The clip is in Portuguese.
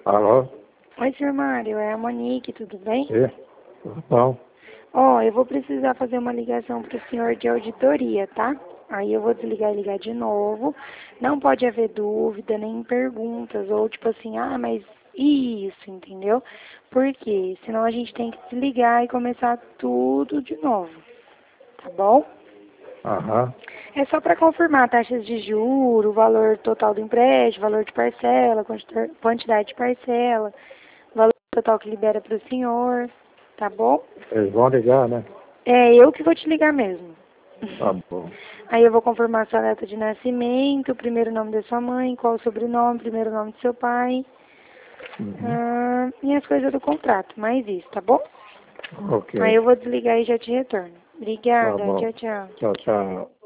Alô? Oi, senhor Mário, é a Monique, tudo bem? É? Tudo bom? Ó, eu vou precisar fazer uma ligação para o senhor de auditoria, tá? Aí eu vou desligar e ligar de novo. Não pode haver dúvida, nem perguntas, ou tipo assim, ah, mas isso, entendeu? Por quê? Senão a gente tem que desligar e começar tudo de novo, tá bom? Aham. É só para confirmar taxas de juro, valor total do empréstimo, valor de parcela, quantidade de parcela, valor total que libera para o senhor, tá bom? Eles vão ligar, né? É eu que vou te ligar mesmo. Tá bom. Aí eu vou confirmar sua data de nascimento, o primeiro nome da sua mãe, qual o sobrenome, primeiro nome do seu pai, Uhum. e as coisas do contrato, mais isso, tá bom? Ok. Aí eu vou desligar e já te retorno. Tá Obrigada, bom. tchau, tchau. Tchau, tchau.